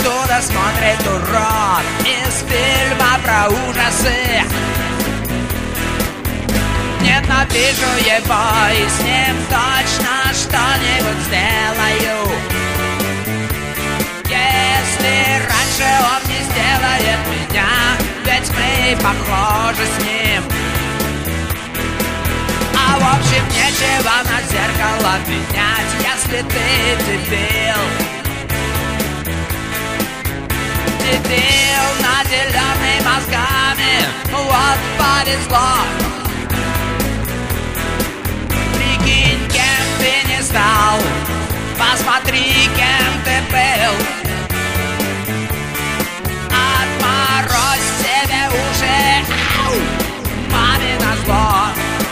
оттуда смотрит урод из фильма про ужасы. Ненавижу его и с ним точно что-нибудь сделаю. Если раньше он не сделает меня, ведь мы похожи с ним. А в общем нечего на зеркало менять, если ты дебил. Дебил, наделенный мозгами, вот повезло. Прикинь, кем ты не стал, посмотри, кем ты был. Отморозь себе уши, ау, маме назло.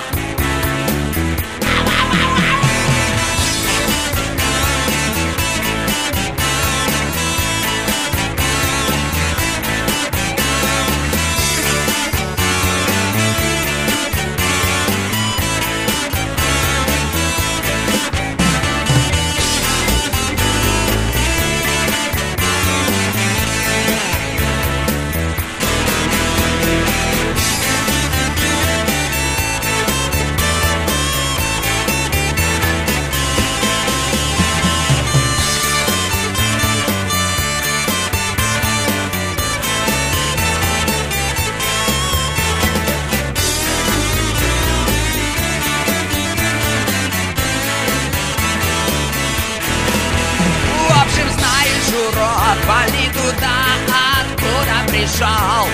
Вали туда, откуда пришел.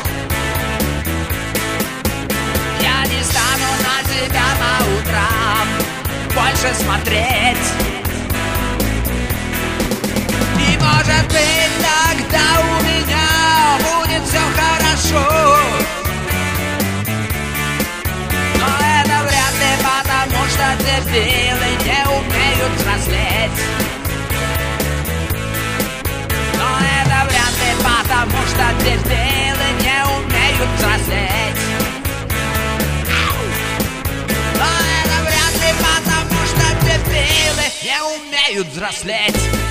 Я не стану на тебя по утрам больше смотреть. И может быть тогда у меня будет все хорошо. Но это вряд ли, потому что дебилы не умеют взрослеть. Потому что дебилы не умеют взрослеть. Но это вряд ли, потому что дебилы не умеют взрослеть.